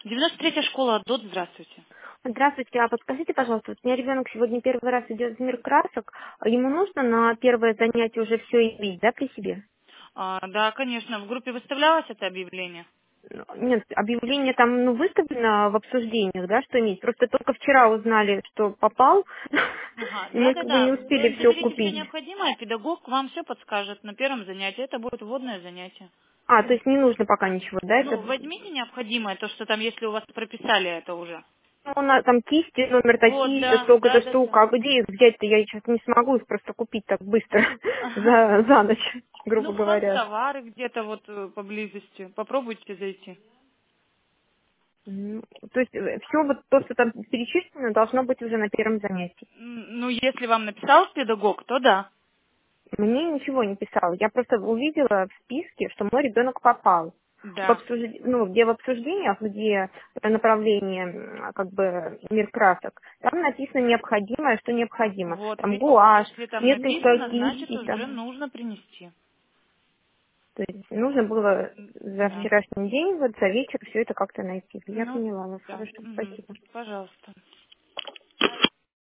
93-я школа ДОТ, здравствуйте. Здравствуйте, а подскажите, пожалуйста, вот у меня ребенок сегодня первый раз идет в мир красок, а ему нужно на первое занятие уже все иметь, да, при себе? Да, конечно, в группе выставлялось это объявление? Нет, объявление там, выставлено в обсуждениях, да, что иметь. Просто только вчера узнали, что попал, Ага, и мы как бы не да-да-да. успели все Заберите все купить. необходимое, педагог вам все подскажет на первом занятии. Это будет вводное занятие. А, то есть не нужно пока ничего, да, это... Ну, возьмите необходимое, то, что там, если у вас прописали это уже. Там кисти, номер Вот, такие, да, столько-то штук, да-да-да. а где их взять-то? Я сейчас не смогу их просто купить так быстро, Ага. за ночь, Ну, грубо говоря. хозтовары где-то вот поблизости. Попробуйте зайти. То есть все вот то, что там перечислено, должно быть уже на первом занятии. Ну, если вам написал педагог, то да. Мне ничего не писал. Я просто увидела в списке, что мой ребенок попал. Да. Где в обсуждениях, где направление как бы мир красок, там написано необходимое, что необходимо. Вот, Там видите, гуашь, если там несколько написано, значит кистей уже там. нужно принести. То есть нужно было за Да. вчерашний день, вот за вечер все это как-то найти. Я Ну, поняла вас. да. Хорошо, Мгм. спасибо. Пожалуйста.